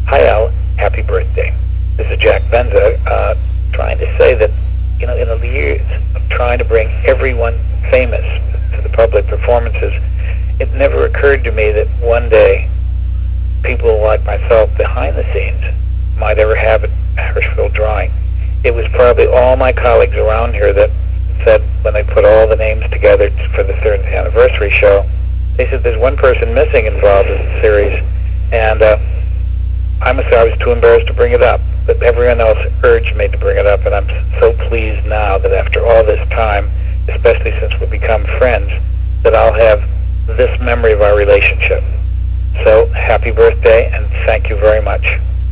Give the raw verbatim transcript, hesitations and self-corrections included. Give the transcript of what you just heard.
Hi, Al. Happy birthday. This is Jack Benza, uh, trying to say that, you know, in the years of trying to bring everyone famous to the public performances, it never occurred to me that one day people like myself behind the scenes might ever have a Hirschfeld drawing. It was probably all my colleagues around here that said, when they put all the names together for the thirtieth anniversary show, they said there's one person missing involved in the series, and uh, I must say I was too embarrassed to bring it up, but everyone else urged me to bring it up, and I'm so pleased now that after all this time, especially since we've become friends, that I'll have this memory of our relationship. So, happy birthday, and thank you very much.